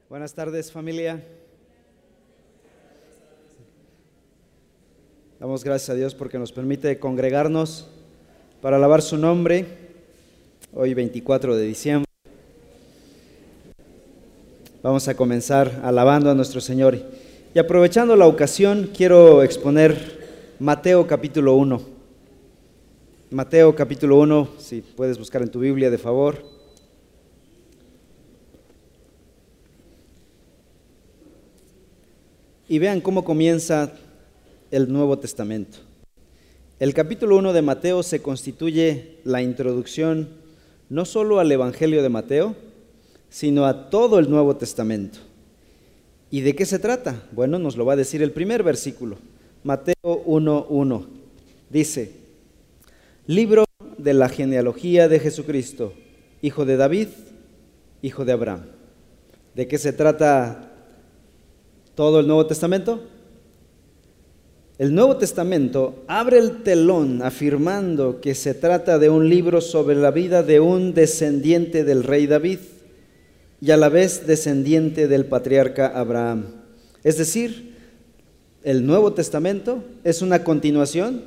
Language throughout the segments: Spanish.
Buenas tardes, familia. Damos gracias a Dios porque nos permite congregarnos para alabar su nombre hoy 24 de diciembre. Vamos a comenzar alabando a nuestro Señor. Y aprovechando la ocasión, quiero exponer Mateo capítulo 1. Mateo capítulo 1, si puedes buscar en tu Biblia, de favor. Y vean cómo comienza el Nuevo Testamento. El capítulo 1 de Mateo se constituye la introducción no solo al Evangelio de Mateo, sino a todo el Nuevo Testamento. ¿Y de qué se trata? Bueno, nos lo va a decir el primer versículo, Mateo 1:1. Dice: libro de la genealogía de Jesucristo, hijo de David, hijo de Abraham. ¿De qué se trata todo el Nuevo Testamento? El Nuevo Testamento abre el telón afirmando que se trata de un libro sobre la vida de un descendiente del rey David y a la vez descendiente del patriarca Abraham. Es decir, el Nuevo Testamento es una continuación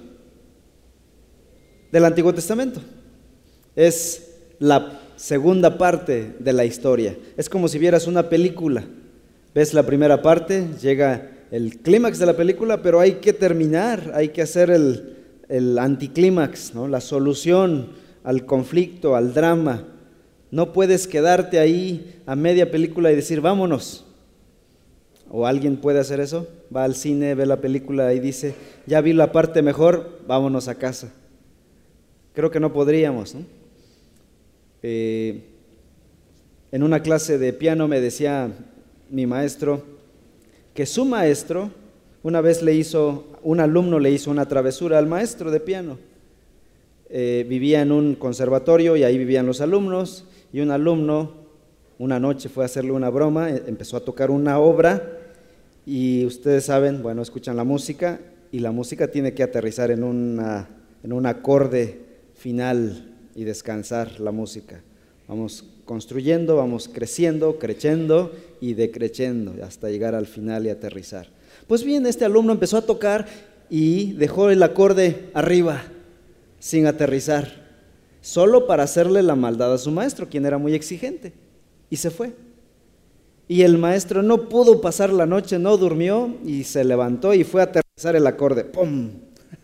del Antiguo Testamento. Es la segunda parte de la historia. Es como si vieras una película. Ves la primera parte, llega el clímax de la película, pero hay que terminar, hay que hacer el anticlímax, ¿no? La solución al conflicto, al drama. No puedes quedarte ahí a media película y decir vámonos. ¿O alguien puede hacer eso? Va al cine, ve la película y dice, ya vi la parte mejor, vámonos a casa. Creo que no podríamos, ¿no? En una clase de piano me decía mi maestro que su maestro una vez un alumno le hizo una travesura al maestro de piano. Vivía en un conservatorio y ahí vivían los alumnos, y un alumno una noche fue a hacerle una broma, empezó a tocar una obra y ustedes saben, bueno, escuchan la música y la música tiene que aterrizar en un acorde final y descansar la música. Vamos construyendo, vamos creciendo, crescendo y decreciendo hasta llegar al final y aterrizar. Pues bien, este alumno empezó a tocar y dejó el acorde arriba, sin aterrizar, solo para hacerle la maldad a su maestro, quien era muy exigente, y se fue. Y el maestro no pudo pasar la noche, no durmió y se levantó y fue a aterrizar el acorde. ¡Pum!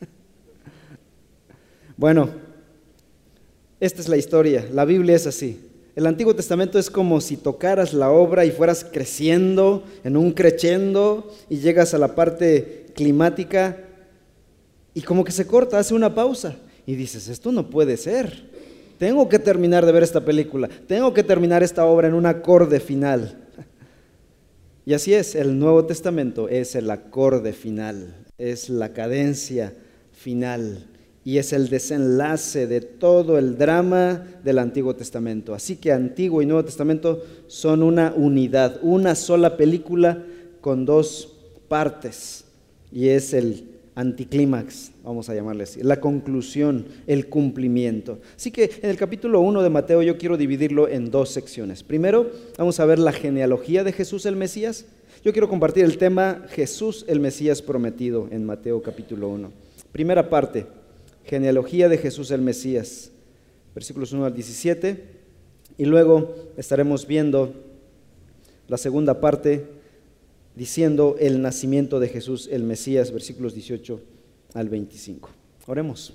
Bueno, esta es la historia, la Biblia es así. El Antiguo Testamento es como si tocaras la obra y fueras creciendo en un crescendo y llegas a la parte climática y como que se corta, hace una pausa y dices, esto no puede ser, tengo que terminar de ver esta película, tengo que terminar esta obra en un acorde final. Y así es, el Nuevo Testamento es el acorde final, es la cadencia final. Y es el desenlace de todo el drama del Antiguo Testamento. Así que Antiguo y Nuevo Testamento son una unidad, una sola película con dos partes. Y es el anticlímax, vamos a llamarle así, la conclusión, el cumplimiento. Así que en el capítulo 1 de Mateo yo quiero dividirlo en dos secciones. Primero, vamos a ver la genealogía de Jesús el Mesías. Yo quiero compartir el tema Jesús el Mesías prometido en Mateo capítulo 1. Primera parte. Genealogía de Jesús el Mesías, versículos 1 al 17, y luego estaremos viendo la segunda parte diciendo el nacimiento de Jesús el Mesías, versículos 18 al 25. Oremos.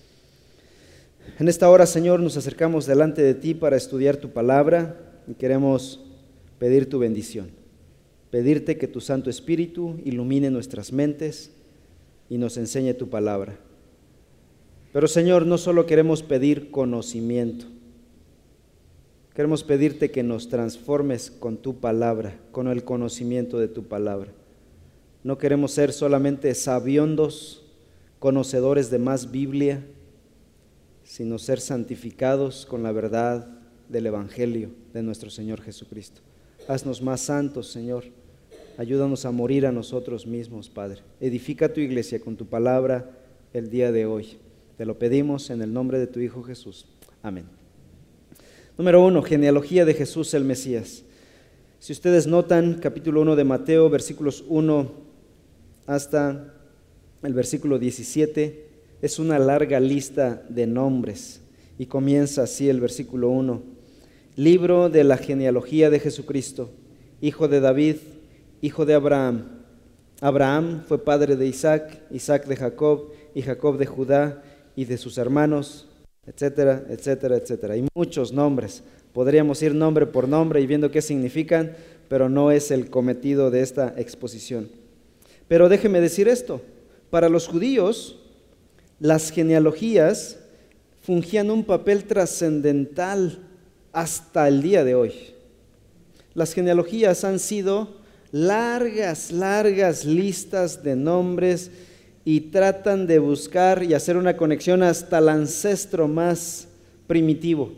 En esta hora, Señor, nos acercamos delante de ti para estudiar tu palabra y queremos pedir tu bendición, pedirte que tu Santo Espíritu ilumine nuestras mentes y nos enseñe tu palabra. Pero Señor, no solo queremos pedir conocimiento, queremos pedirte que nos transformes con tu palabra, con el conocimiento de tu palabra. No queremos ser solamente sabiondos, conocedores de más Biblia, sino ser santificados con la verdad del Evangelio de nuestro Señor Jesucristo. Haznos más santos, Señor. Ayúdanos a morir a nosotros mismos, Padre. Edifica tu iglesia con tu palabra el día de hoy. Te lo pedimos en el nombre de tu Hijo Jesús. Amén. Número 1, genealogía de Jesús el Mesías. Si ustedes notan, capítulo 1 de Mateo, versículos 1 hasta el versículo 17, es una larga lista de nombres. Y comienza así el versículo 1. Libro de la genealogía de Jesucristo, hijo de David, hijo de Abraham. Abraham fue padre de Isaac, Isaac de Jacob, y Jacob de Judá y de sus hermanos, etcétera, etcétera, etcétera. Y muchos nombres. Podríamos ir nombre por nombre y viendo qué significan, pero no es el cometido de esta exposición. Pero déjeme decir esto, para los judíos, las genealogías fungían un papel trascendental hasta el día de hoy. Las genealogías han sido largas listas de nombres y tratan de buscar y hacer una conexión hasta el ancestro más primitivo,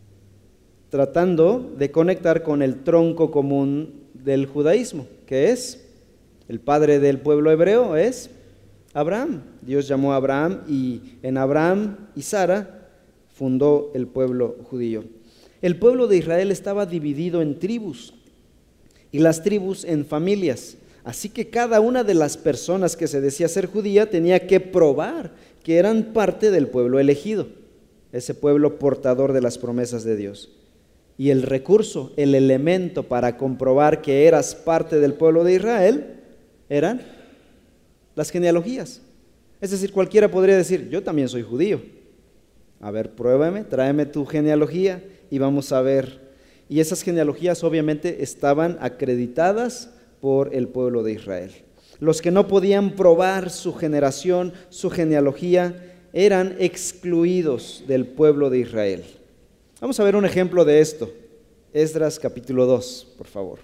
tratando de conectar con el tronco común del judaísmo, que es el padre del pueblo hebreo, es Abraham. Dios llamó a Abraham y en Abraham y Sara fundó el pueblo judío. El pueblo de Israel estaba dividido en tribus y las tribus en familias. Así que cada una de las personas que se decía ser judía tenía que probar que eran parte del pueblo elegido, ese pueblo portador de las promesas de Dios. Y el recurso, el elemento para comprobar que eras parte del pueblo de Israel eran las genealogías. Es decir, cualquiera podría decir, yo también soy judío. A ver, pruébame, tráeme tu genealogía y vamos a ver. Y esas genealogías obviamente estaban acreditadas por el pueblo de Israel. Los que no podían probar su generación, su genealogía, eran excluidos del pueblo de Israel. Vamos a ver un ejemplo de esto. Esdras capítulo 2, por favor.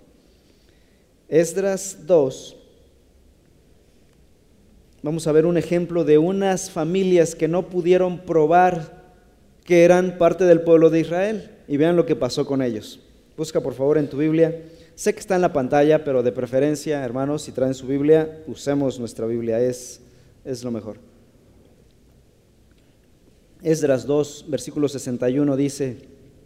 Esdras 2. Vamos a ver un ejemplo de unas familias que no pudieron probar que eran parte del pueblo de Israel. Y vean lo que pasó con ellos. Busca por favor en tu Biblia. Sé que está en la pantalla, pero de preferencia, hermanos, si traen su Biblia, usemos nuestra Biblia, es lo mejor. Esdras 2, versículo 61 dice: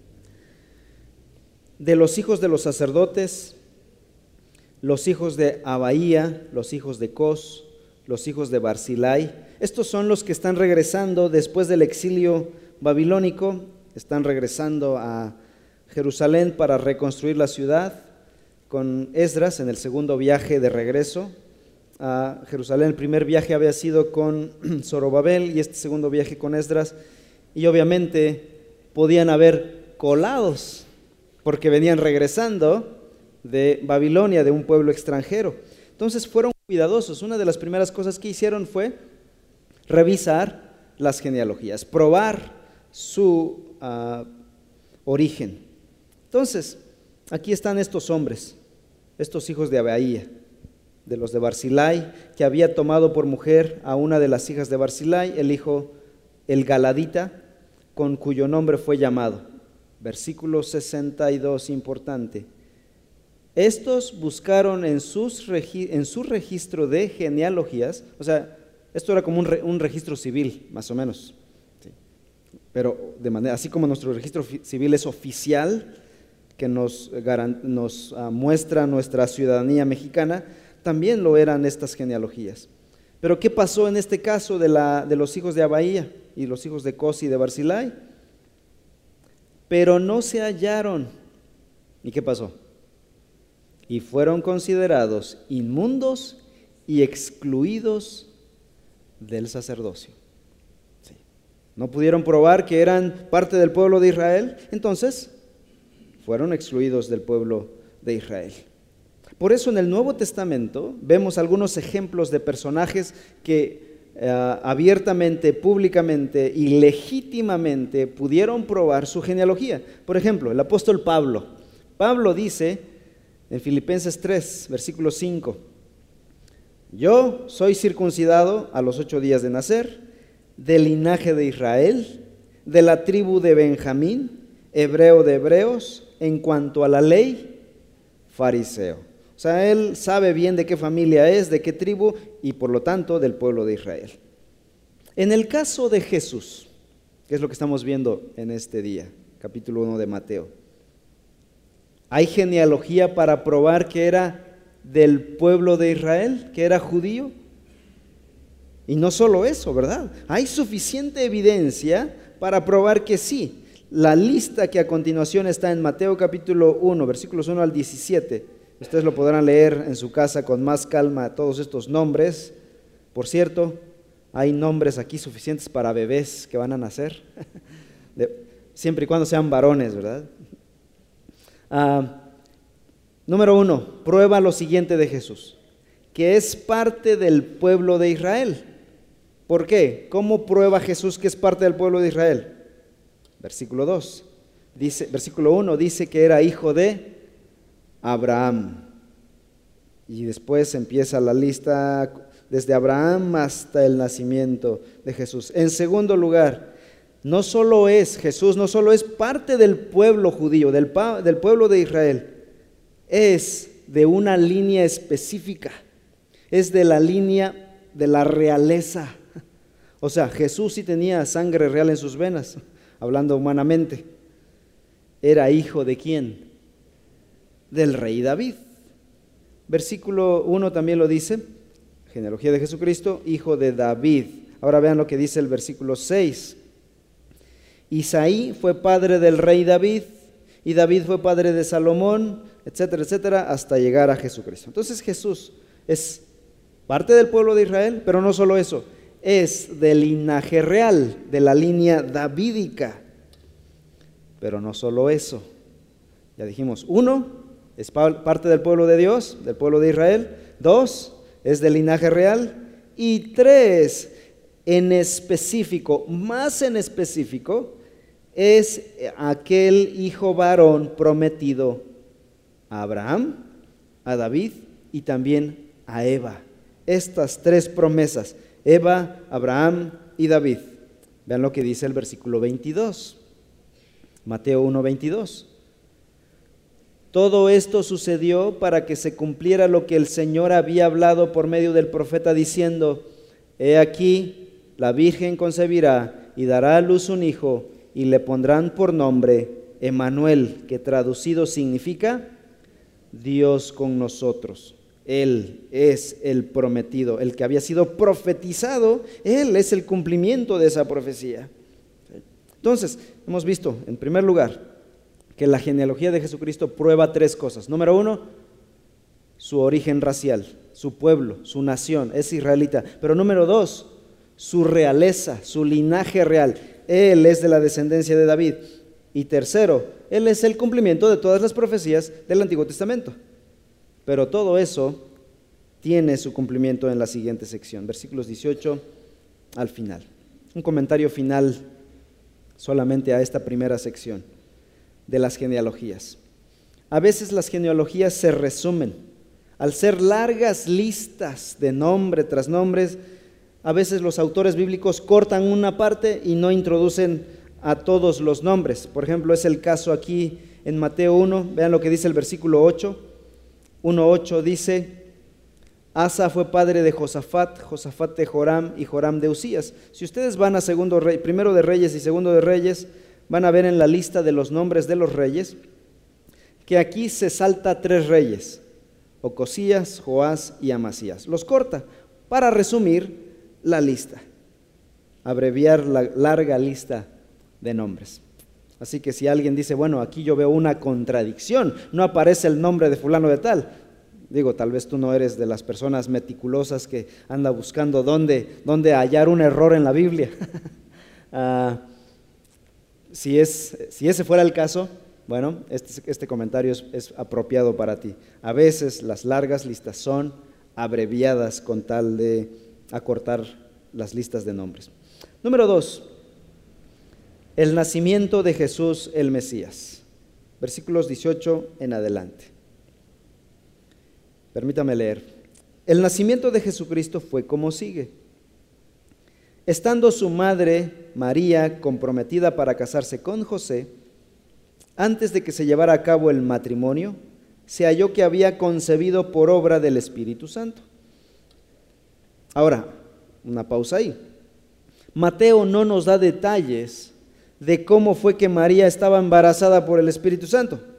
de los hijos de los sacerdotes, los hijos de Abaía, los hijos de Cos, los hijos de Barzilai. Estos son los que están regresando después del exilio babilónico, están regresando a Jerusalén para reconstruir la ciudad con Esdras en el segundo viaje de regreso a Jerusalén. El primer viaje había sido con Zorobabel y este segundo viaje con Esdras, y obviamente podían haber colados porque venían regresando de Babilonia, de un pueblo extranjero. Entonces fueron cuidadosos. Una de las primeras cosas que hicieron fue revisar las genealogías, probar su origen. Entonces, aquí están estos hombres, estos hijos de Abaía, de los de Barzilai, que había tomado por mujer a una de las hijas de Barzilai, el hijo, el Galadita, con cuyo nombre fue llamado. Versículo 62, importante. Estos buscaron en su registro de genealogías, o sea, esto era como un registro civil, más o menos, ¿sí? Pero de manera, así como nuestro registro civil es oficial, que nos muestra nuestra ciudadanía mexicana, también lo eran estas genealogías. Pero ¿qué pasó en este caso de los hijos de Abaía y los hijos de Cos y de Barzilai? Pero no se hallaron. ¿Y qué pasó? Y fueron considerados inmundos y excluidos del sacerdocio. Sí. No pudieron probar que eran parte del pueblo de Israel, entonces fueron excluidos del pueblo de Israel. Por eso en el Nuevo Testamento vemos algunos ejemplos de personajes que abiertamente, públicamente y legítimamente pudieron probar su genealogía. Por ejemplo, el apóstol Pablo. Pablo dice en Filipenses 3, versículo 5: yo soy circuncidado a los 8 días de nacer, del linaje de Israel, de la tribu de Benjamín, hebreo de hebreos, en cuanto a la ley, fariseo. O sea, él sabe bien de qué familia es, de qué tribu, y por lo tanto del pueblo de Israel. En el caso de Jesús, que es lo que estamos viendo en este día, capítulo 1 de Mateo, Hay genealogía para probar que era del pueblo de Israel, que era judío. Y no solo eso, ¿verdad? Hay suficiente evidencia para probar que sí. La lista que a continuación está en Mateo capítulo 1, versículos 1 al 17. Ustedes lo podrán leer en su casa con más calma, todos estos nombres. Por cierto, hay nombres aquí suficientes para bebés que van a nacer, siempre y cuando sean varones, ¿verdad? Número 1, prueba lo siguiente de Jesús, que es parte del pueblo de Israel. ¿Por qué? ¿Cómo prueba Jesús que es parte del pueblo de Israel? Versículo 2, versículo 1 dice que era hijo de Abraham. Y después empieza la lista desde Abraham hasta el nacimiento de Jesús. En segundo lugar, Jesús no solo es parte del pueblo judío, del pueblo de Israel, es de una línea específica, es de la línea de la realeza. O sea, Jesús sí tenía sangre real en sus venas, hablando humanamente. ¿Era hijo de quién? Del rey David. Versículo 1 también lo dice, genealogía de Jesucristo, hijo de David. Ahora vean lo que dice el versículo 6. Isaí fue padre del rey David, y David fue padre de Salomón, etcétera, etcétera, hasta llegar a Jesucristo. Entonces Jesús es parte del pueblo de Israel, pero no solo eso, es del linaje real, de la línea davídica. Pero no solo eso, ya dijimos, 1, es parte del pueblo de Dios, del pueblo de Israel. 2, es del linaje real. Y 3, en específico, más en específico, es aquel hijo varón prometido a Abraham, a David y también a Eva. Estas 3 promesas, Eva, Abraham y David. Vean lo que dice el versículo 22, Mateo 1:22. Todo esto sucedió para que se cumpliera lo que el Señor había hablado por medio del profeta diciendo: He aquí, la Virgen concebirá y dará a luz un hijo, y le pondrán por nombre Emmanuel, que traducido significa Dios con nosotros. Él es el prometido, el que había sido profetizado. Él es el cumplimiento de esa profecía. Entonces, hemos visto, en primer lugar, que la genealogía de Jesucristo prueba 3 cosas. Número 1, su origen racial, su pueblo, su nación, es israelita. Pero número 2, su realeza, su linaje real. Él es de la descendencia de David. Y tercero, Él es el cumplimiento de todas las profecías del Antiguo Testamento. Pero todo eso tiene su cumplimiento en la siguiente sección, versículos 18 al final. Un comentario final solamente a esta primera sección de las genealogías. A veces las genealogías se resumen. Al ser largas listas de nombre tras nombres, a veces los autores bíblicos cortan una parte y no introducen a todos los nombres. Por ejemplo, es el caso aquí en Mateo 1. Vean lo que dice el versículo 8. 1:8 dice: Asa fue padre de Josafat, Josafat de Joram y Joram de Usías. Si ustedes van a primero de Reyes y segundo de Reyes, van a ver en la lista de los nombres de los reyes que aquí se salta 3 reyes: Ocosías, Joás y Amasías. Los corta para resumir la lista, abreviar la larga lista de nombres. Así que si alguien dice, bueno, aquí yo veo una contradicción, no aparece el nombre de fulano de tal, digo, tal vez tú no eres de las personas meticulosas que anda buscando dónde hallar un error en la Biblia. Si ese fuera el caso, bueno, este comentario es apropiado para ti. A veces las largas listas son abreviadas con tal de acortar las listas de nombres. Número 2, el nacimiento de Jesús el Mesías. Versículos 18 en adelante. Permítame leer. El nacimiento de Jesucristo fue como sigue. Estando su madre María comprometida para casarse con José, antes de que se llevara a cabo el matrimonio, se halló que había concebido por obra del Espíritu Santo. Ahora, una pausa ahí. Mateo no nos da detalles de cómo fue que María estaba embarazada por el Espíritu Santo.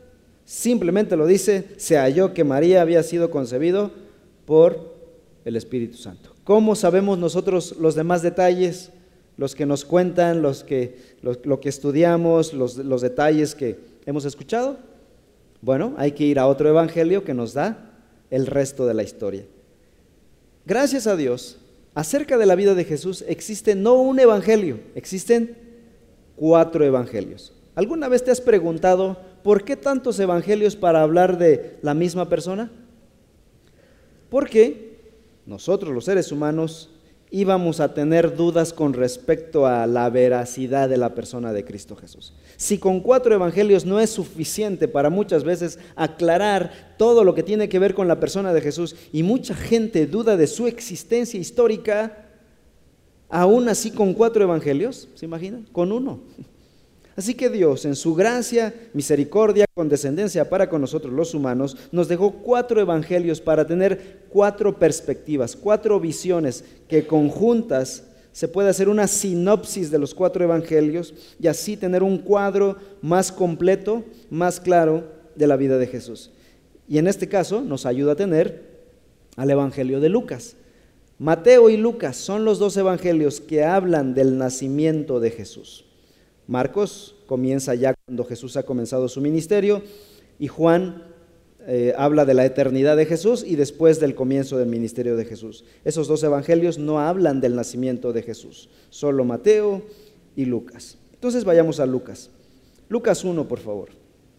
Simplemente lo dice, se halló que María había sido concebido por el Espíritu Santo. ¿Cómo sabemos nosotros los demás detalles? Los que nos cuentan, lo que estudiamos, los detalles que hemos escuchado. Bueno, hay que ir a otro evangelio que nos da el resto de la historia. Gracias a Dios, acerca de la vida de Jesús existe no un evangelio, existen 4 evangelios. ¿Alguna vez te has preguntado por qué tantos evangelios para hablar de la misma persona? Porque nosotros los seres humanos íbamos a tener dudas con respecto a la veracidad de la persona de Cristo Jesús. Si con 4 evangelios no es suficiente para muchas veces aclarar todo lo que tiene que ver con la persona de Jesús, y mucha gente duda de su existencia histórica, aún así con 4 evangelios, ¿se imaginan? Con uno. Así que Dios, en su gracia, misericordia, condescendencia para con nosotros los humanos, nos dejó 4 evangelios para tener 4 perspectivas, 4 visiones que conjuntas se puede hacer una sinopsis de los 4 evangelios y así tener un cuadro más completo, más claro de la vida de Jesús. Y en este caso nos ayuda a tener al evangelio de Lucas. Mateo y Lucas son los 2 evangelios que hablan del nacimiento de Jesús. Marcos comienza ya cuando Jesús ha comenzado su ministerio, y Juan habla de la eternidad de Jesús y después del comienzo del ministerio de Jesús. Esos 2 evangelios no hablan del nacimiento de Jesús, solo Mateo y Lucas. Entonces vayamos a Lucas. Lucas 1, por favor.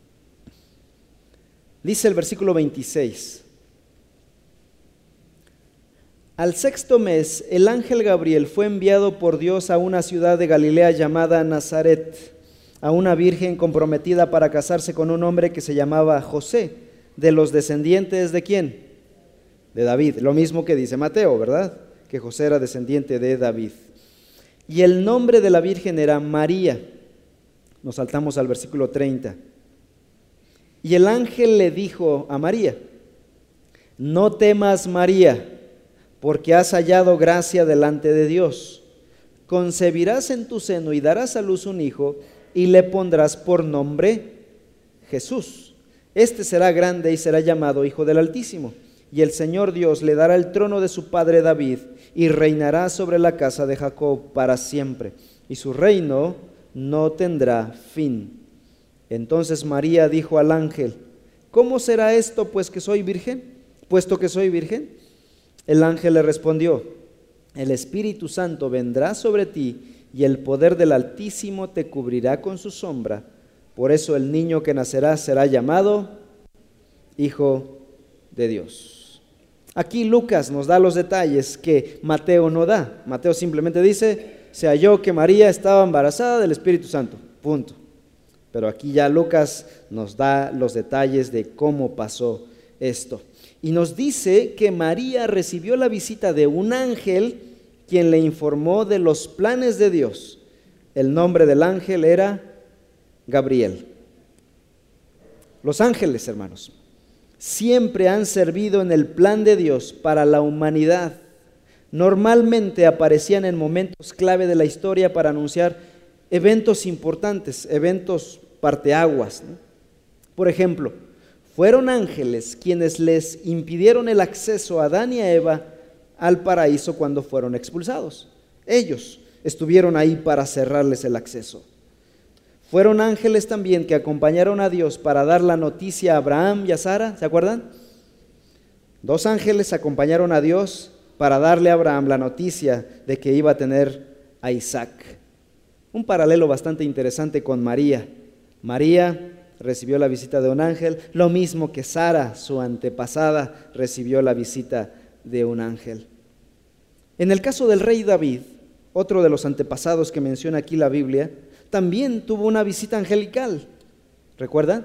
Dice el versículo 26. Al 6º mes, el ángel Gabriel fue enviado por Dios a una ciudad de Galilea llamada Nazaret, a una virgen comprometida para casarse con un hombre que se llamaba José, de los descendientes ¿de quién? De David. Lo mismo que dice Mateo, ¿verdad? Que José era descendiente de David. Y el nombre de la virgen era María. Nos saltamos al versículo 30. Y el ángel le dijo a María: no temas, María, porque has hallado gracia delante de Dios. Concebirás en tu seno y darás a luz un hijo, y le pondrás por nombre Jesús. Este será grande y será llamado Hijo del Altísimo. Y el Señor Dios le dará el trono de su padre David, y reinará sobre la casa de Jacob para siempre, y su reino no tendrá fin. Entonces María dijo al ángel: ¿cómo será esto, puesto que soy virgen? El ángel le respondió: el Espíritu Santo vendrá sobre ti, y el poder del Altísimo te cubrirá con su sombra. Por eso el niño que nacerá será llamado Hijo de Dios. Aquí Lucas nos da los detalles que Mateo no da. Mateo simplemente dice: se halló que María estaba embarazada del Espíritu Santo, punto. Pero aquí ya Lucas nos da los detalles de cómo pasó esto. Y nos dice que María recibió la visita de un ángel, quien le informó de los planes de Dios. El nombre del ángel era Gabriel. Los ángeles, hermanos, siempre han servido en el plan de Dios para la humanidad. Normalmente aparecían en momentos clave de la historia para anunciar eventos importantes, eventos parteaguas, ¿no? Por ejemplo, fueron ángeles quienes les impidieron el acceso a Adán y a Eva al paraíso cuando fueron expulsados. Ellos estuvieron ahí para cerrarles el acceso. Fueron ángeles también que acompañaron a Dios para dar la noticia a Abraham y a Sara, ¿se acuerdan? 2 ángeles acompañaron a Dios para darle a Abraham la noticia de que iba a tener a Isaac. Un paralelo bastante interesante con María. María recibió la visita de un ángel, lo mismo que Sara, su antepasada, recibió la visita de un ángel. En el caso del rey David, otro de los antepasados que menciona aquí la Biblia, también tuvo una visita angelical, ¿recuerdan?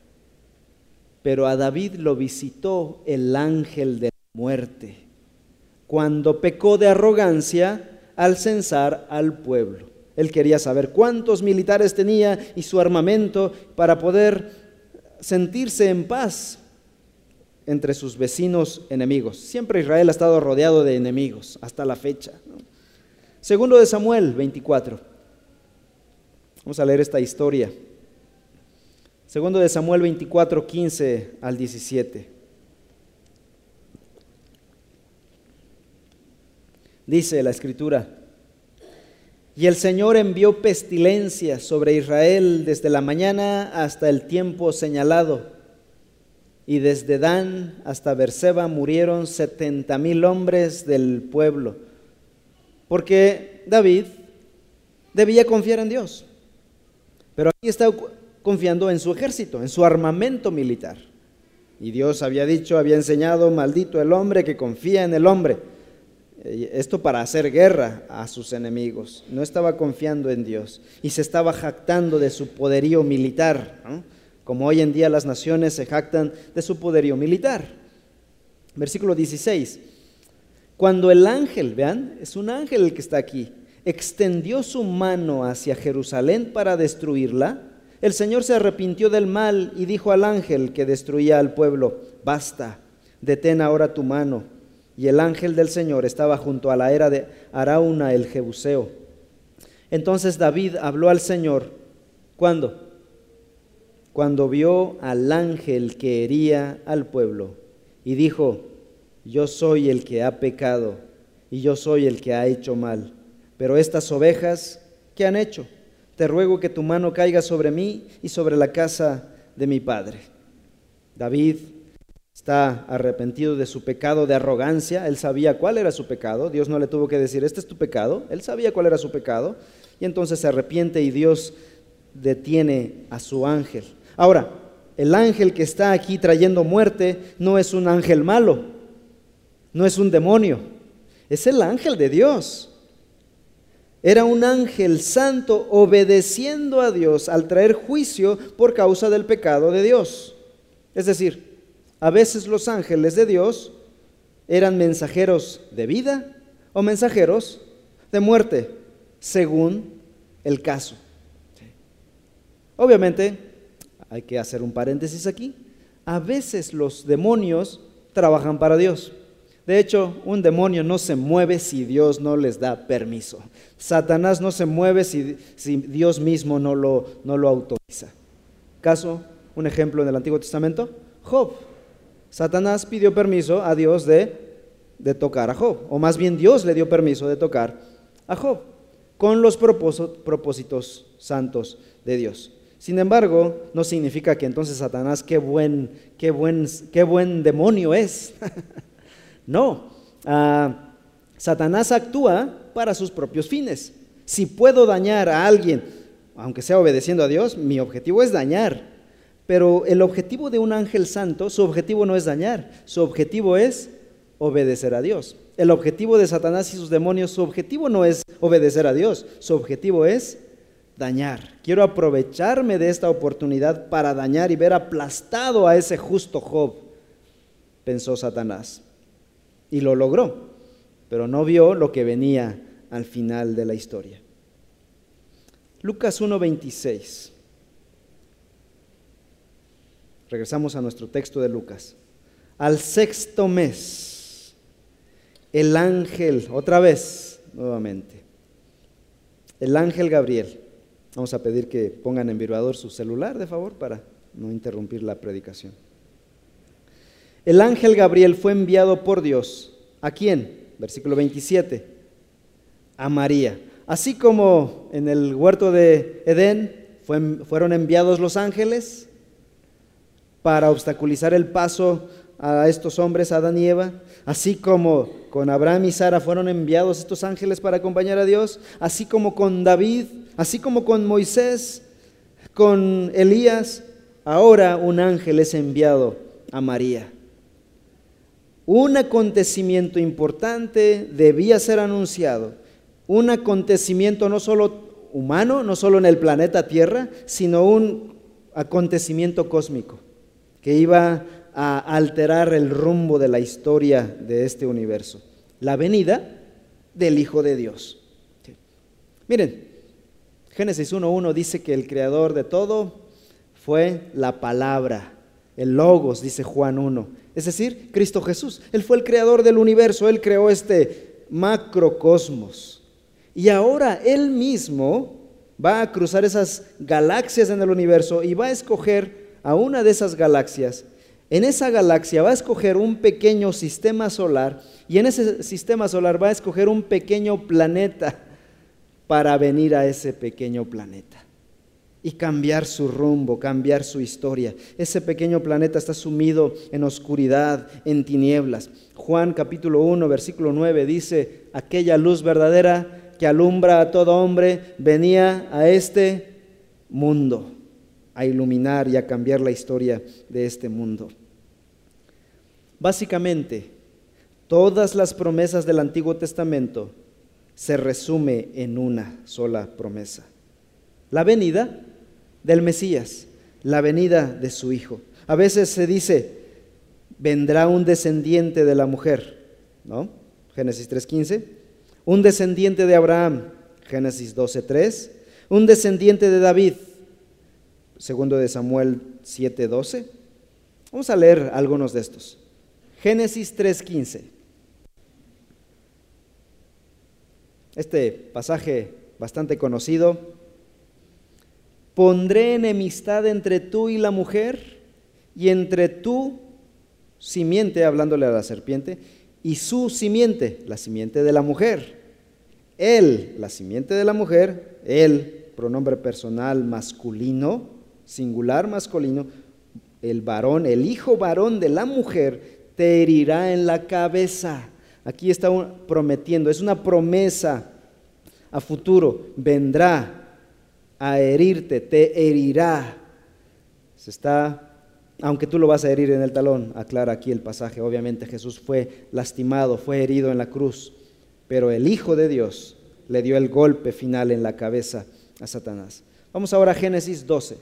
Pero a David lo visitó el ángel de la muerte, cuando pecó de arrogancia al censar al pueblo. Él quería saber cuántos militares tenía y su armamento para poder sentirse en paz entre sus vecinos enemigos. Siempre Israel ha estado rodeado de enemigos hasta la fecha, ¿no? Segundo de Samuel 24. Vamos a leer esta historia. Segundo de Samuel 24, 15 al 17. Dice la Escritura: y el Señor envió pestilencia sobre Israel desde la mañana hasta el tiempo señalado, y desde Dan hasta Berseba murieron 70,000 hombres del pueblo, porque David debía confiar en Dios, pero aquí está confiando en su ejército, en su armamento militar. Y Dios había dicho, había enseñado: maldito el hombre que confía en el hombre. Esto para hacer guerra a sus enemigos. No estaba confiando en Dios y se estaba jactando de su poderío militar, ¿no? Como hoy en día las naciones se jactan de su poderío militar. Versículo 16. Cuando el ángel, vean, es un ángel el que está aquí, extendió su mano hacia Jerusalén para destruirla, el Señor se arrepintió del mal y dijo al ángel que destruía al pueblo: basta, detén ahora tu mano. Y el ángel del Señor estaba junto a la era de Arauna el Jebuseo. Entonces David habló al Señor. ¿Cuándo? Cuando vio al ángel que hería al pueblo, y dijo: yo soy el que ha pecado, y yo soy el que ha hecho mal. Pero estas ovejas, ¿qué han hecho? Te ruego que tu mano caiga sobre mí y sobre la casa de mi padre. David está arrepentido de su pecado de arrogancia. Él sabía cuál era su pecado. Dios no le tuvo que decir: este es tu pecado. Él sabía cuál era su pecado, y entonces se arrepiente y Dios detiene a su ángel. Ahora, el ángel que está aquí trayendo muerte no es un ángel malo, no es un demonio, es el ángel de Dios. Era un ángel santo obedeciendo a Dios al traer juicio por causa del pecado de Dios. Es decir, a veces los ángeles de Dios eran mensajeros de vida o mensajeros de muerte, según el caso. Obviamente, hay que hacer un paréntesis aquí. A veces los demonios trabajan para Dios. De hecho, un demonio no se mueve si Dios no les da permiso. Satanás no se mueve si Dios mismo no lo autoriza. ¿Caso? Un ejemplo en el Antiguo Testamento: Job. Satanás pidió permiso a Dios de tocar a Job, o más bien Dios le dio permiso de tocar a Job, con los propósitos santos de Dios. Sin embargo, no significa que entonces Satanás, qué buen demonio es. No, Satanás actúa para sus propios fines. Si puedo dañar a alguien, aunque sea obedeciendo a Dios, mi objetivo es dañar. Pero el objetivo de un ángel santo, su objetivo no es dañar, su objetivo es obedecer a Dios. El objetivo de Satanás y sus demonios, su objetivo no es obedecer a Dios, su objetivo es dañar. Quiero aprovecharme de esta oportunidad para dañar y ver aplastado a ese justo Job, pensó Satanás. Y lo logró, pero no vio lo que venía al final de la historia. Lucas 1:26. Regresamos a nuestro texto de Lucas. Al sexto mes, el ángel, otra vez, nuevamente, el ángel Gabriel. Vamos a pedir que pongan en vibrador su celular, de favor, para no interrumpir la predicación. El ángel Gabriel fue enviado por Dios. ¿A quién? Versículo 27. A María. Así como en el huerto de Edén fueron enviados los ángeles para obstaculizar el paso a estos hombres, a Adán y Eva, así como con Abraham y Sara fueron enviados estos ángeles para acompañar a Dios, así como con David, así como con Moisés, con Elías, ahora un ángel es enviado a María. Un acontecimiento importante debía ser anunciado, un acontecimiento no solo humano, no solo en el planeta Tierra, sino un acontecimiento cósmico que iba a alterar el rumbo de la historia de este universo, la venida del Hijo de Dios. Sí. Miren, Génesis 1:1 dice que el creador de todo fue la palabra, el Logos, dice Juan 1, es decir, Cristo Jesús. Él fue el creador del universo, Él creó este macrocosmos, y ahora Él mismo va a cruzar esas galaxias en el universo y va a escoger a una de esas galaxias. En esa galaxia va a escoger un pequeño sistema solar y en ese sistema solar va a escoger un pequeño planeta para venir a ese pequeño planeta y cambiar su rumbo, cambiar su historia. Ese pequeño planeta está sumido en oscuridad, en tinieblas. Juan capítulo 1, versículo 9 dice: aquella luz verdadera que alumbra a todo hombre venía a este mundo a iluminar y a cambiar la historia de este mundo. Básicamente, todas las promesas del Antiguo Testamento se resume en una sola promesa: la venida del Mesías, la venida de su Hijo. A veces se dice: vendrá un descendiente de la mujer, ¿no? Génesis 3:15. Un descendiente de Abraham, Génesis 12:3. Un descendiente de David, segundo de Samuel 7:12. Vamos a leer algunos de estos. Génesis 3:15. Este pasaje bastante conocido: pondré enemistad entre tú y la mujer, y entre tu simiente, hablándole a la serpiente, y su simiente, la simiente de la mujer. Él, la simiente de la mujer, él, pronombre personal masculino, singular masculino, el varón, el hijo varón de la mujer, te herirá en la cabeza. Aquí está prometiendo, es una promesa a futuro: vendrá a herirte, te herirá. Aunque tú lo vas a herir en el talón, aclara aquí el pasaje. Obviamente Jesús fue lastimado, fue herido en la cruz, pero el Hijo de Dios le dio el golpe final en la cabeza a Satanás. Vamos ahora a Génesis 12.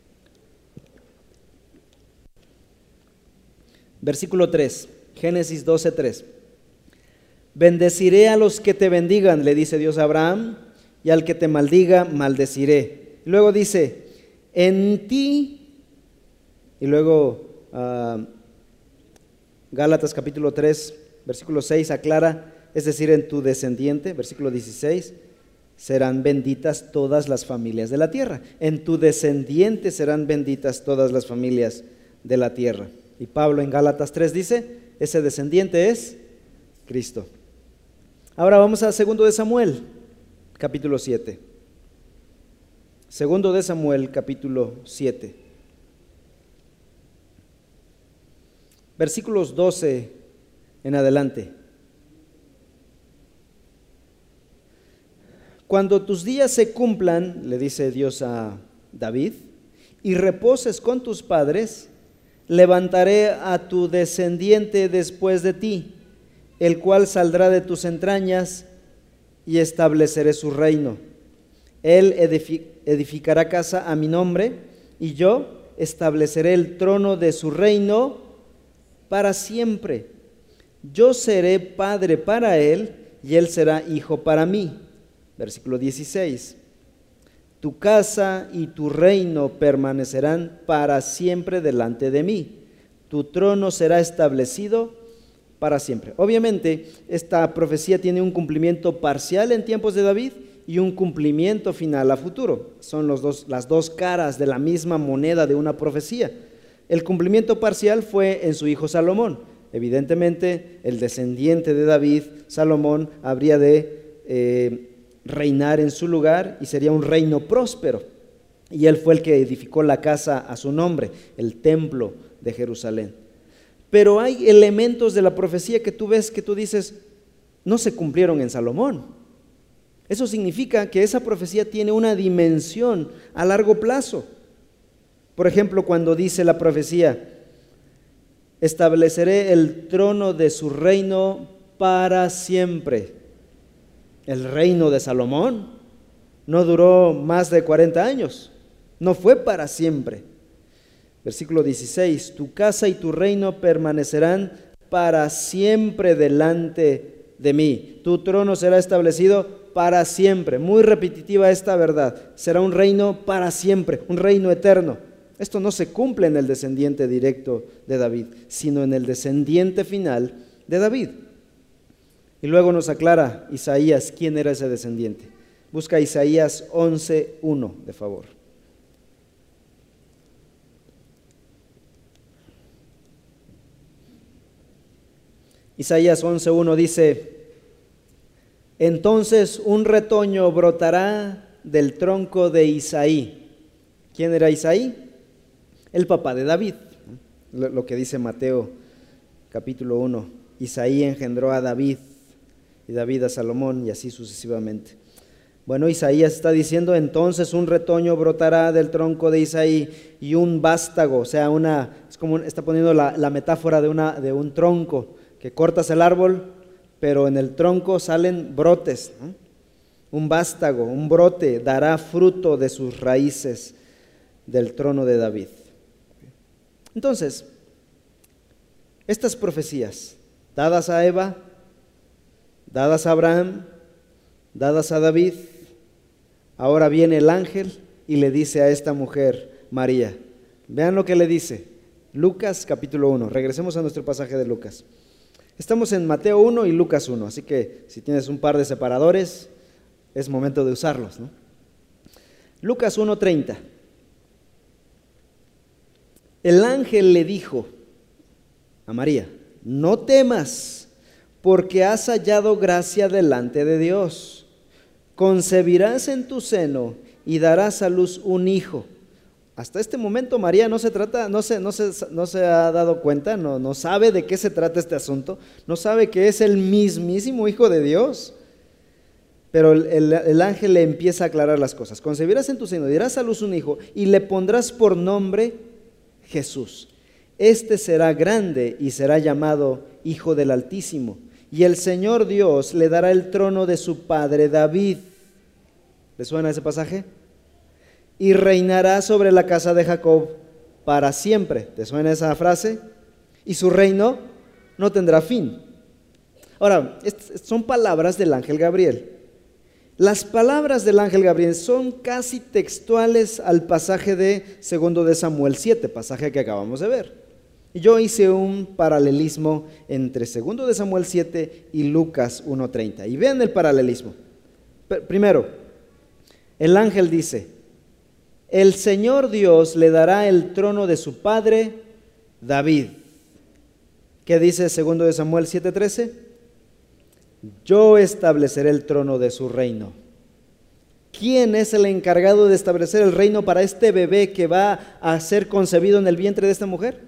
Versículo 3, Génesis 12:3. Bendeciré a los que te bendigan, le dice Dios a Abraham, y al que te maldiga, maldeciré. Luego dice: en ti. Y luego Gálatas capítulo 3, versículo 6 aclara: es decir, en tu descendiente, versículo 16, serán benditas todas las familias de la tierra. En tu descendiente serán benditas todas las familias de la tierra. Y Pablo en Gálatas 3 dice: ese descendiente es Cristo. Ahora vamos a 2 de Samuel, capítulo 7. 2 de Samuel, capítulo 7. Versículos 12 en adelante. Cuando tus días se cumplan, le dice Dios a David, y reposes con tus padres, levantaré a tu descendiente después de ti, el cual saldrá de tus entrañas, y estableceré su reino. Él edificará casa a mi nombre, y yo estableceré el trono de su reino para siempre. Yo seré padre para él, y él será hijo para mí. Versículo 16. Tu casa y tu reino permanecerán para siempre delante de mí. Tu trono será establecido para siempre. Obviamente, esta profecía tiene un cumplimiento parcial en tiempos de David y un cumplimiento final a futuro. Son las dos caras de la misma moneda de una profecía. El cumplimiento parcial fue en su hijo Salomón. Evidentemente, el descendiente de David, Salomón, habría de reinar en su lugar y sería un reino próspero. Y él fue el que edificó la casa a su nombre, el templo de Jerusalén. Pero hay elementos de la profecía que tú ves, que tú dices, no se cumplieron en Salomón. Eso significa que esa profecía tiene una dimensión a largo plazo. Por ejemplo, cuando dice la profecía: estableceré el trono de su reino para siempre. El reino de Salomón no duró más de 40 años, no fue para siempre. Versículo 16: tu casa y tu reino permanecerán para siempre delante de mí. Tu trono será establecido para siempre. Muy repetitiva esta verdad. Será un reino para siempre, un reino eterno. Esto no se cumple en el descendiente directo de David, sino en el descendiente final de David. Y luego nos aclara Isaías quién era ese descendiente. Busca Isaías 11:1, de favor. Isaías 11:1 dice: entonces un retoño brotará del tronco de Isaí. ¿Quién era Isaí? El papá de David. Lo que dice Mateo capítulo 1. Isaí engendró a David y David a Salomón y así sucesivamente. Bueno, Isaías está diciendo: entonces un retoño brotará del tronco de Isaí y un vástago, o sea, es como está poniendo la metáfora de un tronco, que cortas el árbol, pero en el tronco salen brotes, ¿no? Un vástago, un brote, dará fruto de sus raíces del trono de David. Entonces, estas profecías dadas a Eva, dadas a Abraham, dadas a David, ahora viene el ángel y le dice a esta mujer, María. Vean lo que le dice. Lucas capítulo 1. Regresemos a nuestro pasaje de Lucas. Estamos en Mateo 1 y Lucas 1, así que si tienes un par de separadores, es momento de usarlos, ¿no? Lucas 1:30. El ángel le dijo a María: no temas, porque has hallado gracia delante de Dios. Concebirás en tu seno y darás a luz un hijo. Hasta este momento María no se ha dado cuenta, no sabe de qué se trata este asunto, no sabe que es el mismísimo Hijo de Dios. Pero el ángel le empieza a aclarar las cosas. Concebirás en tu seno y darás a luz un hijo y le pondrás por nombre Jesús. Este será grande y será llamado Hijo del Altísimo. Y el Señor Dios le dará el trono de su padre David. ¿Le suena ese pasaje? Y reinará sobre la casa de Jacob para siempre. ¿Te suena esa frase? Y su reino no tendrá fin. Ahora, son palabras del ángel Gabriel. Las palabras del ángel Gabriel son casi textuales al pasaje de 2 de Samuel 7, pasaje que acabamos de ver. Y yo hice un paralelismo entre 2 de Samuel 7 y Lucas 1:30. Y vean el paralelismo. Primero, el ángel dice: el Señor Dios le dará el trono de su padre David. ¿Qué dice 2 de Samuel 7:13? Yo estableceré el trono de su reino. ¿Quién es el encargado de establecer el reino para este bebé que va a ser concebido en el vientre de esta mujer?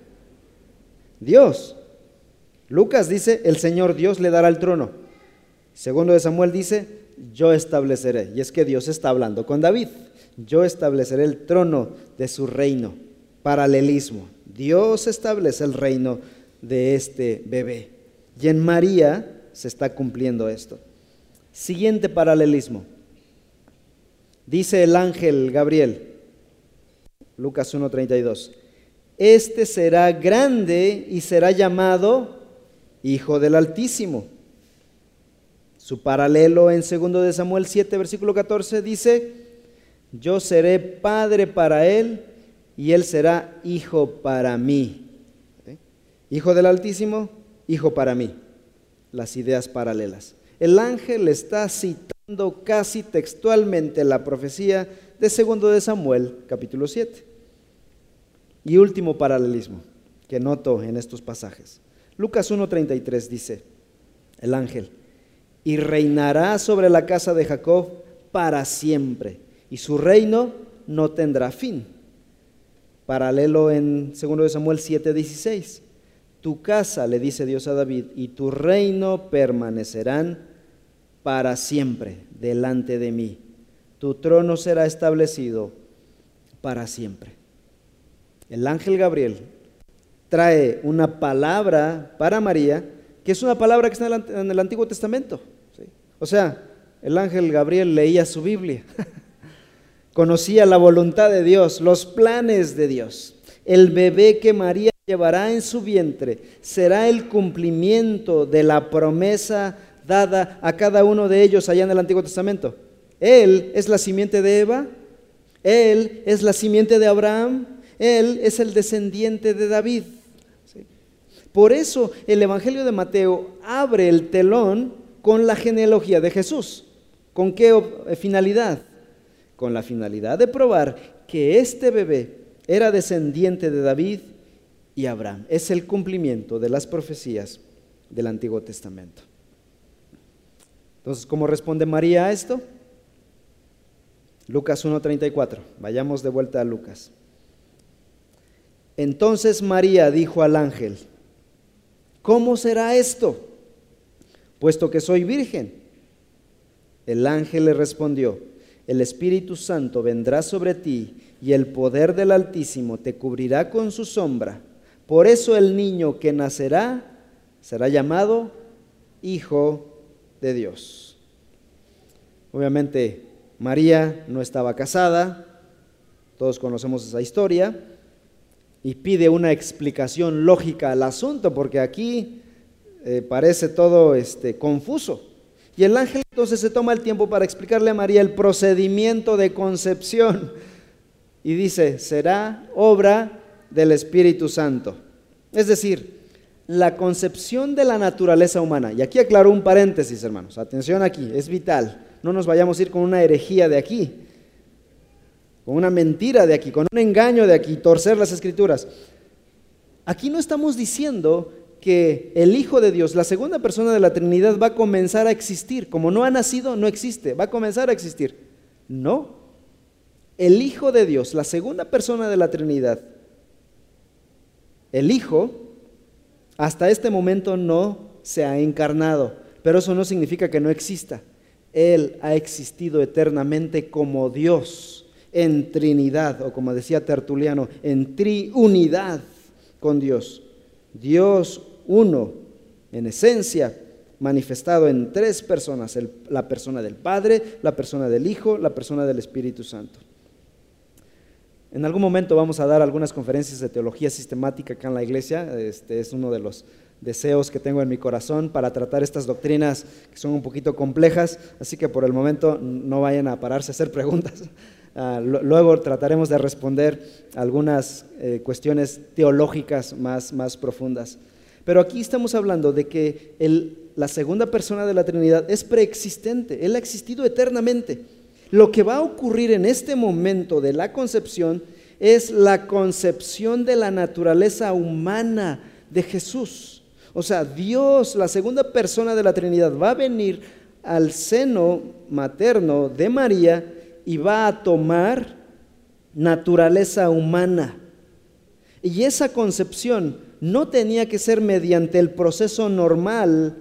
Dios. Lucas dice: el Señor Dios le dará el trono. 2 de Samuel dice: yo estableceré. Y es que Dios está hablando con David. Yo estableceré el trono de su reino. Paralelismo. Dios establece el reino de este bebé. Y en María se está cumpliendo esto. Siguiente paralelismo. Dice el ángel Gabriel, Lucas 1:32: este será grande y será llamado Hijo del Altísimo. Su paralelo en 2 de Samuel 7, versículo 14 dice: yo seré padre para él y él será hijo para mí. Hijo del Altísimo, hijo para mí. Las ideas paralelas. El ángel está citando casi textualmente la profecía de 2 de Samuel capítulo 7. Y último paralelismo que noto en estos pasajes. Lucas 1:33 dice el ángel: y reinará sobre la casa de Jacob para siempre, y su reino no tendrá fin. Paralelo en 2 de Samuel 7:16. Tu casa, le dice Dios a David, y tu reino permanecerán para siempre delante de mí. Tu trono será establecido para siempre. El ángel Gabriel trae una palabra para María, que es una palabra que está en el Antiguo Testamento, ¿sí? O sea, el ángel Gabriel leía su Biblia, conocía la voluntad de Dios, los planes de Dios. El bebé que María llevará en su vientre será el cumplimiento de la promesa dada a cada uno de ellos allá en el Antiguo Testamento. Él es la simiente de Eva, él es la simiente de Abraham, él es el descendiente de David. ¿Sí? Por eso el Evangelio de Mateo abre el telón con la genealogía de Jesús. ¿Con qué finalidad? Con la finalidad de probar que este bebé era descendiente de David y Abraham. Es el cumplimiento de las profecías del Antiguo Testamento. Entonces, ¿cómo responde María a esto? Lucas 1:34, vayamos de vuelta a Lucas. Entonces María dijo al ángel: ¿cómo será esto, puesto que soy virgen? El ángel le respondió: el Espíritu Santo vendrá sobre ti y el poder del Altísimo te cubrirá con su sombra. Por eso el niño que nacerá será llamado Hijo de Dios. Obviamente María no estaba casada, todos conocemos esa historia, y pide una explicación lógica al asunto, porque aquí parece todo confuso. Y el ángel entonces se toma el tiempo para explicarle a María el procedimiento de concepción, y dice: será obra del Espíritu Santo. Es decir, la concepción de la naturaleza humana. Y aquí aclaro un paréntesis, hermanos, atención aquí, es vital. No nos vayamos a ir con una herejía de aquí, con una mentira de aquí, con un engaño de aquí, torcer las Escrituras. Aquí no estamos diciendo que el Hijo de Dios, la segunda persona de la Trinidad, va a comenzar a existir. Como no ha nacido, no existe, va a comenzar a existir. No, el Hijo de Dios, la segunda persona de la Trinidad, el Hijo, hasta este momento no se ha encarnado, pero eso no significa que no exista. Él ha existido eternamente como Dios, en Trinidad, o como decía Tertuliano, en triunidad con Dios. Dios uno, en esencia, manifestado en tres personas: la persona del Padre, la persona del Hijo, la persona del Espíritu Santo. En algún momento vamos a dar algunas conferencias de teología sistemática acá en la iglesia. Es uno de los deseos que tengo en mi corazón para tratar estas doctrinas que son un poquito complejas, así que por el momento no vayan a pararse a hacer preguntas. Luego trataremos de responder algunas cuestiones teológicas más profundas. Pero aquí estamos hablando de que la segunda persona de la Trinidad es preexistente, Él ha existido eternamente. Lo que va a ocurrir en este momento de la concepción es la concepción de la naturaleza humana de Jesús. O sea, Dios, la segunda persona de la Trinidad, va a venir al seno materno de María y va a tomar naturaleza humana. Y esa concepción no tenía que ser mediante el proceso normal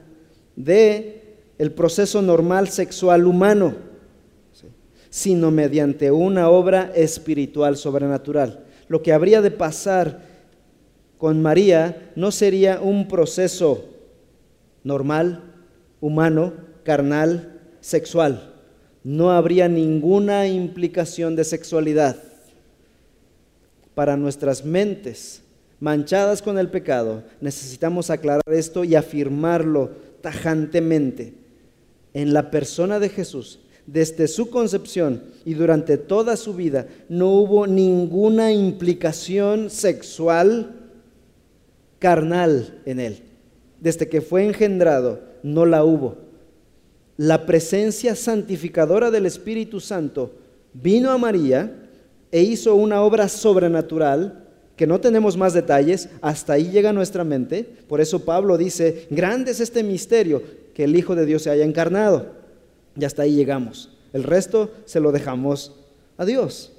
sexual humano, sino mediante una obra espiritual sobrenatural. Lo que habría de pasar con María no sería un proceso normal, humano, carnal, sexual. No habría ninguna implicación de sexualidad. Para nuestras mentes manchadas con el pecado, necesitamos aclarar esto y afirmarlo tajantemente. En la persona de Jesús, desde su concepción y durante toda su vida, no hubo ninguna implicación sexual carnal en él. Desde que fue engendrado, no la hubo. La presencia santificadora del Espíritu Santo vino a María e hizo una obra sobrenatural que no tenemos más detalles, hasta ahí llega nuestra mente. Por eso Pablo dice: grande es este misterio, que el Hijo de Dios se haya encarnado. Y hasta ahí llegamos. El resto se lo dejamos a Dios.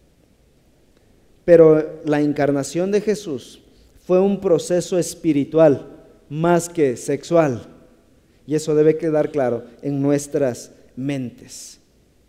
Pero la encarnación de Jesús fue un proceso espiritual más que sexual. Y eso debe quedar claro en nuestras mentes.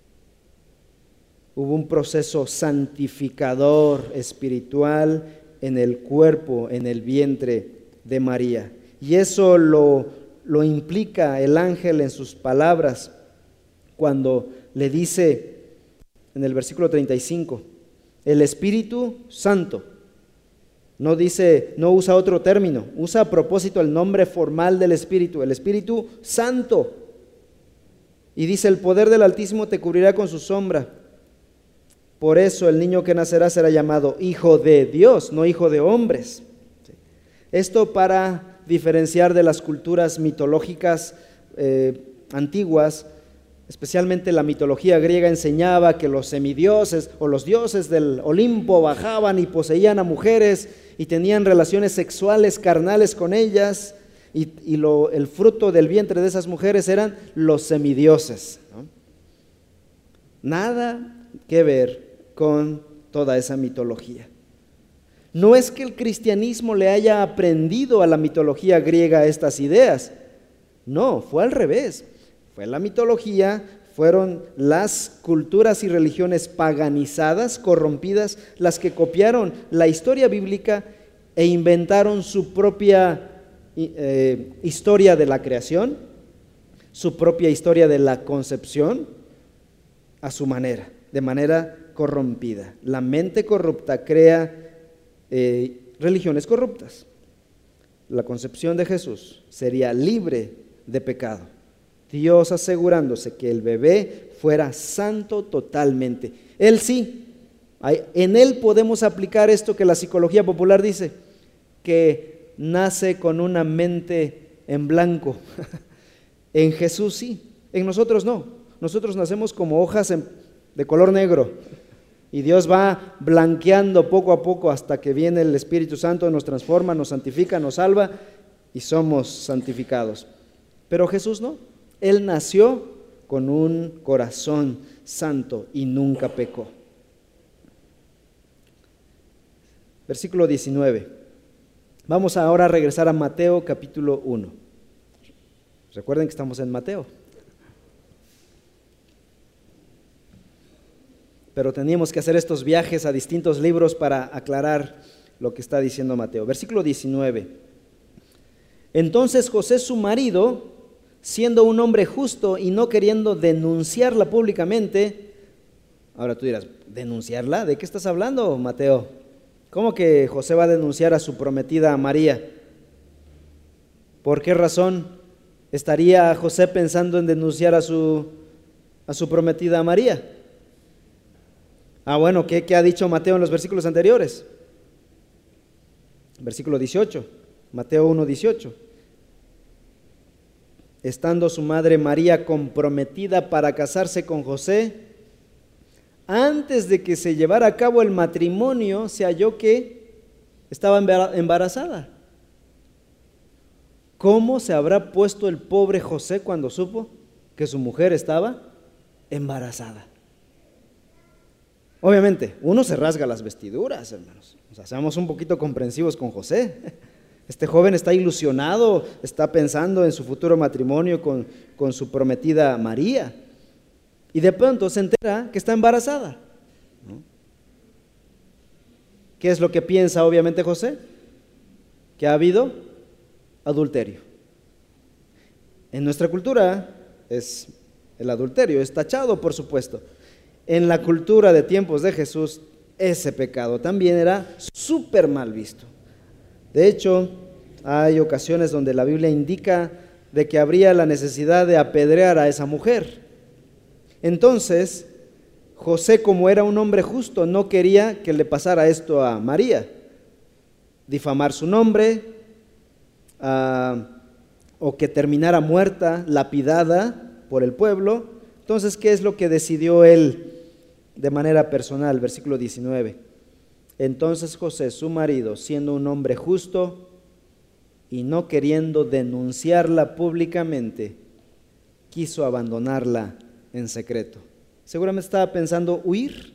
Hubo un proceso santificador espiritual en el cuerpo, en el vientre de María. Y eso lo implica el ángel en sus palabras cuando le dice en el versículo 35, el Espíritu Santo. No usa otro término, usa a propósito el nombre formal del Espíritu, el Espíritu Santo. Y dice: el poder del Altísimo te cubrirá con su sombra. Por eso el niño que nacerá será llamado Hijo de Dios, no hijo de hombres. Esto para diferenciar de las culturas mitológicas antiguas. Especialmente la mitología griega enseñaba que los semidioses o los dioses del Olimpo bajaban y poseían a mujeres y tenían relaciones sexuales carnales con ellas. el fruto del vientre de esas mujeres eran los semidioses, ¿no? Nada que ver con toda esa mitología. No es que el cristianismo le haya aprendido a la mitología griega estas ideas, no, fue al revés. Fue la mitología, fueron las culturas y religiones paganizadas, corrompidas, las que copiaron la historia bíblica e inventaron su propia historia de la creación, su propia historia de la concepción a su manera, de manera corrompida. La mente corrupta crea religiones corruptas. La concepción de Jesús sería libre de pecado, Dios asegurándose que el bebé fuera santo totalmente. Él sí, en él podemos aplicar esto que la psicología popular dice, que nace con una mente en blanco. En Jesús sí, en nosotros no. Nosotros nacemos como hojas de color negro y Dios va blanqueando poco a poco hasta que viene el Espíritu Santo, nos transforma, nos santifica, nos salva y somos santificados. Pero Jesús no, Él nació con un corazón santo y nunca pecó. Versículo 19. Vamos ahora a regresar a Mateo capítulo 1. Recuerden que estamos en Mateo. Pero teníamos que hacer estos viajes a distintos libros para aclarar lo que está diciendo Mateo. Versículo 19. Entonces José, su marido, siendo un hombre justo y no queriendo denunciarla públicamente. Ahora tú dirás, ¿denunciarla? ¿De qué estás hablando, Mateo? ¿Cómo que José va a denunciar a su prometida María? ¿Por qué razón estaría José pensando en denunciar a su prometida María? Bueno, ¿qué ha dicho Mateo en los versículos anteriores? Versículo 18, Mateo 1:18. Estando su madre María comprometida para casarse con José, antes de que se llevara a cabo el matrimonio, se halló que estaba embarazada. ¿Cómo se habrá puesto el pobre José cuando supo que su mujer estaba embarazada? Obviamente, uno se rasga las vestiduras, hermanos. O sea, seamos un poquito comprensivos con José. Este joven está ilusionado, está pensando en su futuro matrimonio con su prometida María. Y de pronto se entera que está embarazada, ¿no? ¿Qué es lo que piensa obviamente José? Que ha habido adulterio. En nuestra cultura el adulterio es tachado, por supuesto. En la cultura de tiempos de Jesús, ese pecado también era súper mal visto. De hecho, hay ocasiones donde la Biblia indica de que habría la necesidad de apedrear a esa mujer. Entonces, José, como era un hombre justo, no quería que le pasara esto a María, difamar su nombre, o que terminara muerta, lapidada por el pueblo. Entonces, ¿qué es lo que decidió él de manera personal? Versículo 19. Entonces José, su marido, siendo un hombre justo y no queriendo denunciarla públicamente, quiso abandonarla en secreto. Seguramente estaba pensando huir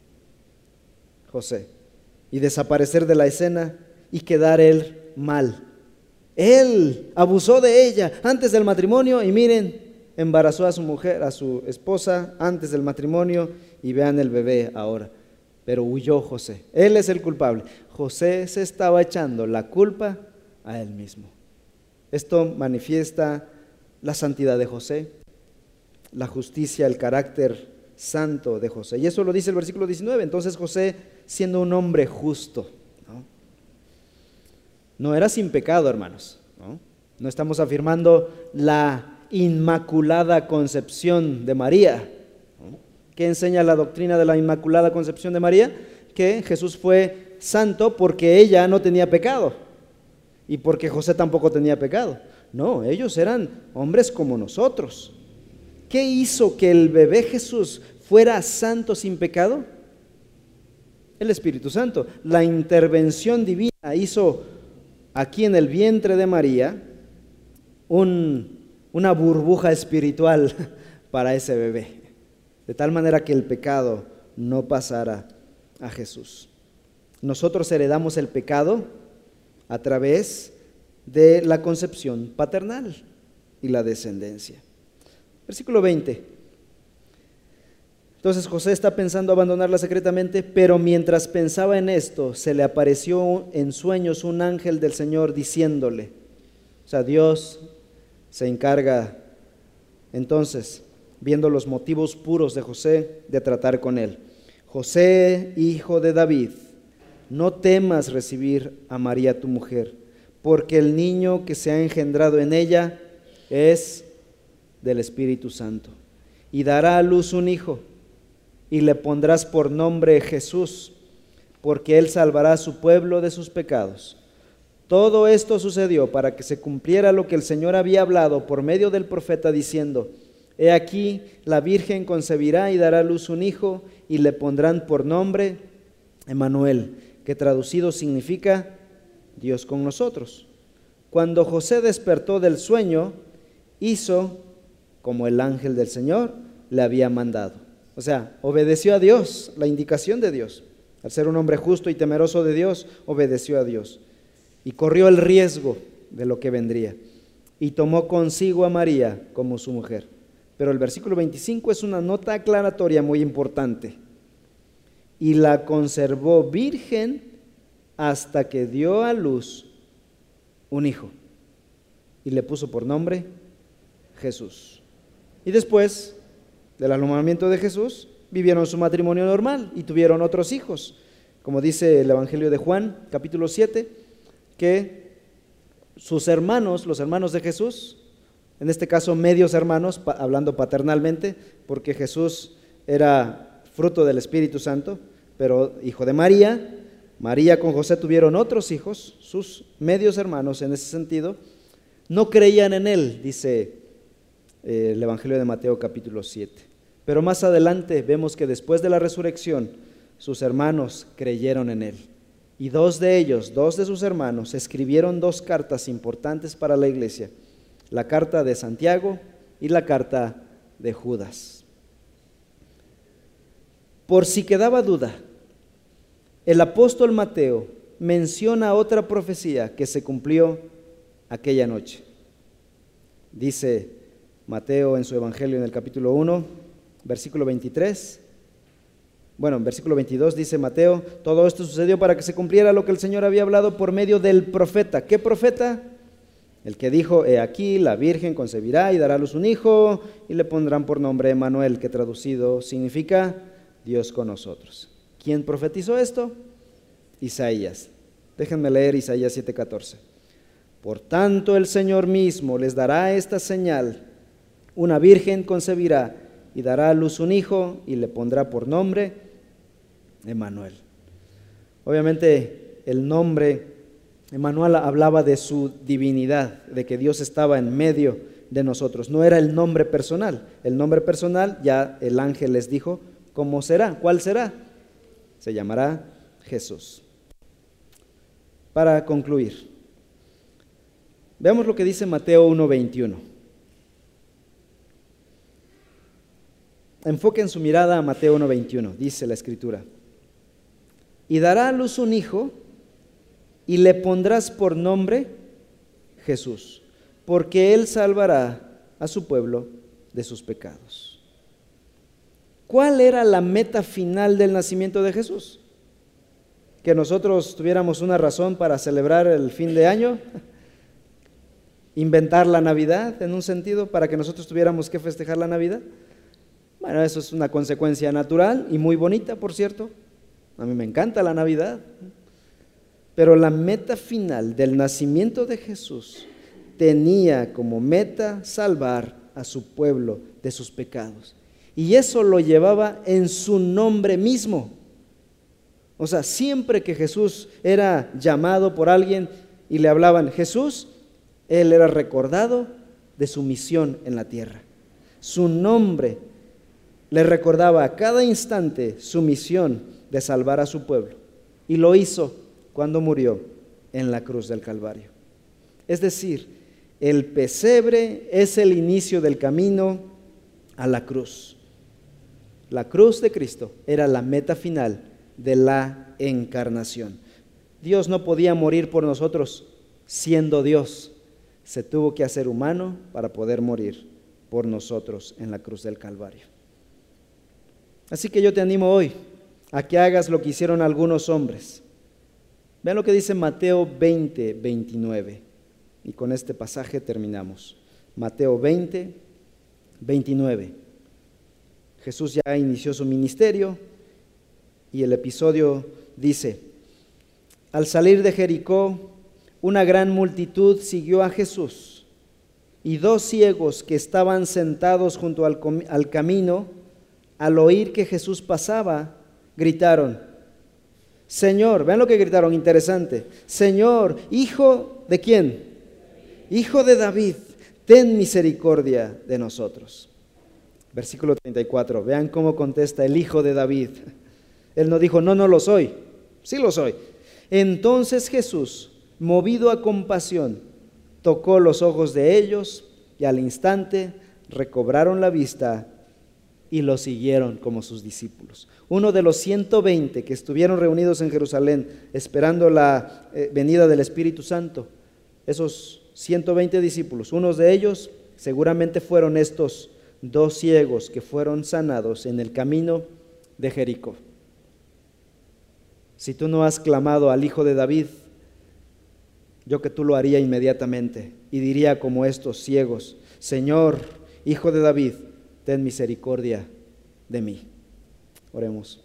José y desaparecer de la escena y quedar él mal. Él abusó de ella antes del matrimonio y miren, embarazó a su mujer, a su esposa antes del matrimonio y vean el bebé ahora. Pero huyó José, él es el culpable. José se estaba echando la culpa a él mismo. Esto manifiesta la santidad de José, la justicia, el carácter santo de José. Y eso lo dice el versículo 19. Entonces José, siendo un hombre justo, no era sin pecado, hermanos, no estamos afirmando la inmaculada concepción de María. ¿Qué enseña la doctrina de la inmaculada concepción de María? Que Jesús fue santo porque ella no tenía pecado y porque José tampoco tenía pecado. No, ellos eran hombres como nosotros. ¿Qué hizo que el bebé Jesús fuera santo sin pecado? El Espíritu Santo. La intervención divina hizo aquí en el vientre de María una burbuja espiritual para ese bebé, de tal manera que el pecado no pasara a Jesús. Nosotros heredamos el pecado a través de la concepción paternal y la descendencia. Versículo 20. Entonces José está pensando abandonarla secretamente, pero mientras pensaba en esto, se le apareció en sueños un ángel del Señor diciéndole, o sea, Dios se encarga entonces, viendo los motivos puros de José, de tratar con él. José, hijo de David, no temas recibir a María tu mujer, porque el niño que se ha engendrado en ella es del Espíritu Santo, y dará a luz un hijo, y le pondrás por nombre Jesús, porque él salvará a su pueblo de sus pecados. Todo esto sucedió para que se cumpliera lo que el Señor había hablado por medio del profeta diciendo, he aquí, la Virgen concebirá y dará a luz un hijo, y le pondrán por nombre Emmanuel, que traducido significa Dios con nosotros. Cuando José despertó del sueño, hizo como el ángel del Señor le había mandado. O sea, obedeció a Dios, la indicación de Dios. Al ser un hombre justo y temeroso de Dios, obedeció a Dios. Y corrió el riesgo de lo que vendría. Y tomó consigo a María como su mujer. Pero el versículo 25 es una nota aclaratoria muy importante. Y la conservó virgen hasta que dio a luz un hijo. Y le puso por nombre Jesús. Y después del alumbramiento de Jesús, vivieron su matrimonio normal y tuvieron otros hijos. Como dice el Evangelio de Juan, capítulo 7, que sus hermanos, los hermanos de Jesús, en este caso medios hermanos, hablando paternalmente, porque Jesús era fruto del Espíritu Santo, pero hijo de María. María con José tuvieron otros hijos, sus medios hermanos en ese sentido, no creían en él, dice el Evangelio de Mateo capítulo 7. Pero más adelante vemos que después de la resurrección, sus hermanos creyeron en él. Y dos de sus hermanos, escribieron 2 cartas importantes para la iglesia, la carta de Santiago y la carta de Judas. Por si quedaba duda, el apóstol Mateo menciona otra profecía que se cumplió aquella noche. Dice Mateo en su Evangelio en el capítulo 1, versículo 23, en versículo 22 dice Mateo, todo esto sucedió para que se cumpliera lo que el Señor había hablado por medio del profeta. ¿Qué profeta? El que dijo, he aquí, la Virgen concebirá y dará a luz un hijo, y le pondrán por nombre Emmanuel, que traducido significa Dios con nosotros. ¿Quién profetizó esto? Isaías. Déjenme leer Isaías 7:14. Por tanto, el Señor mismo les dará esta señal, una virgen concebirá y dará a luz un hijo y le pondrá por nombre Emmanuel. Obviamente el nombre Emmanuel hablaba de su divinidad, de que Dios estaba en medio de nosotros. No era el nombre personal. El nombre personal ya el ángel les dijo cómo será, cuál será. Se llamará Jesús. Para concluir, veamos lo que dice Mateo 1:21. Enfoquen su mirada a Mateo 1:21, dice la Escritura. Y dará a luz un hijo, y le pondrás por nombre Jesús, porque él salvará a su pueblo de sus pecados. ¿Cuál era la meta final del nacimiento de Jesús? ¿Que nosotros tuviéramos una razón para celebrar el fin de año? ¿Inventar la Navidad en un sentido para que nosotros tuviéramos que festejar la Navidad? Bueno, eso es una consecuencia natural y muy bonita, por cierto. A mí me encanta la Navidad. Pero la meta final del nacimiento de Jesús tenía como meta salvar a su pueblo de sus pecados. Y eso lo llevaba en su nombre mismo. O sea, siempre que Jesús era llamado por alguien y le hablaban Jesús, él era recordado de su misión en la tierra. Su nombre le recordaba a cada instante su misión de salvar a su pueblo. Y lo hizo cuando murió en la cruz del Calvario. Es decir, El pesebre es el inicio del camino a la cruz. La cruz de Cristo era la meta final de la encarnación. Dios no podía morir por nosotros siendo Dios. Se tuvo que hacer humano para poder morir por nosotros en la cruz del Calvario. Así que yo te animo hoy a que hagas lo que hicieron algunos hombres. Vean lo que dice Mateo 20, 29. Y con este pasaje terminamos. Mateo 20, 29. Jesús ya inició su ministerio y el episodio dice: al salir de Jericó, una gran multitud siguió a Jesús, y dos ciegos que estaban sentados junto al camino, al oír que Jesús pasaba, gritaron: Señor, vean lo que gritaron, interesante: Señor, hijo de ¿quién? Hijo de David, ten misericordia de nosotros. Versículo 34, vean cómo contesta el hijo de David. Él no dijo, no lo soy, sí lo soy. Entonces Jesús, movido a compasión, tocó los ojos de ellos y al instante recobraron la vista y lo siguieron como sus discípulos. Uno de los 120 que estuvieron reunidos en Jerusalén esperando la venida del Espíritu Santo, esos 120 discípulos, unos de ellos seguramente fueron estos dos ciegos que fueron sanados en el camino de Jericó. Si tú no has clamado al Hijo de David, yo que tú lo haría inmediatamente y diría como estos ciegos: Señor, Hijo de David, ten misericordia de mí. Oremos.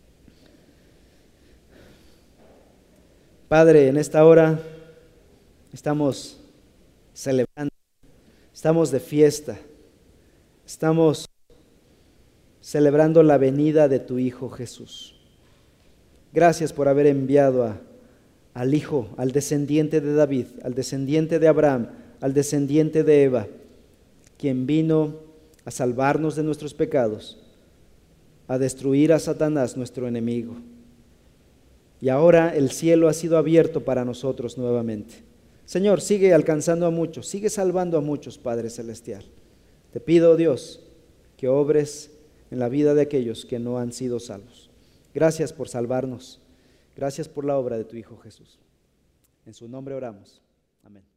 Padre, en esta hora estamos celebrando, estamos de fiesta, estamos celebrando la venida de tu Hijo Jesús. Gracias por haber enviado al Hijo, al descendiente de David, al descendiente de Abraham, al descendiente de Eva, quien vino a salvarnos de nuestros pecados, a destruir a Satanás, nuestro enemigo. Y ahora el cielo ha sido abierto para nosotros nuevamente. Señor, sigue alcanzando a muchos, sigue salvando a muchos, Padre Celestial. Te pido, Dios, que obres en la vida de aquellos que no han sido salvos. Gracias por salvarnos. Gracias por la obra de tu Hijo Jesús. En su nombre oramos. Amén.